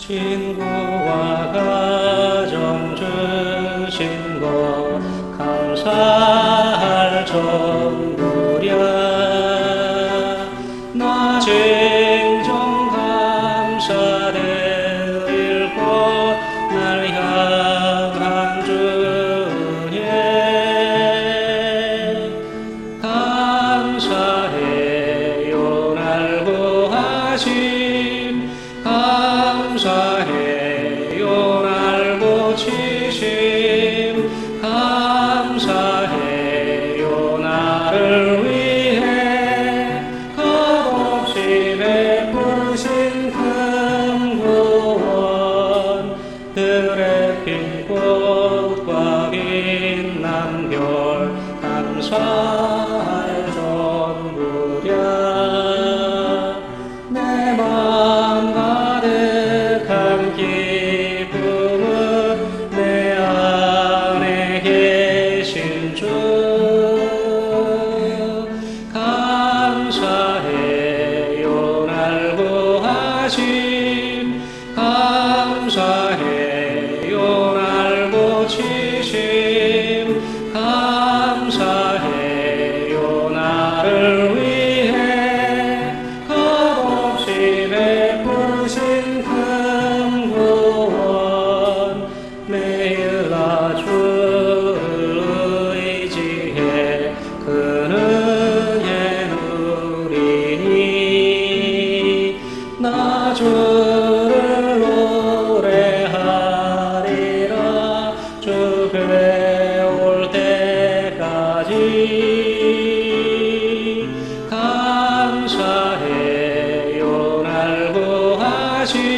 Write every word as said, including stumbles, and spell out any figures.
친구와 가정 주신 것 감사할 정도랴. 나 진정 감사드릴 것 날 향한 주님 감사해요. 날 구하심 감사해요. 날 고치심 감사해요. 나를 위해 값없이 베푸신 큰 구원 들에 핀 꽃과 빛난 별 감사할 전부랴. 내 맘 가득한 기쁨은 내 안에 계신 주 감사해요. 날 구하심 감사해요. 날 고치심 감사해요. 나를 위해 값없이 베푸신 큰 구원 매일 나 주를 의지해 그 은혜 누리니 나 주를 노래하리라 주 뵈올 때까지 감사해요. 날 구하시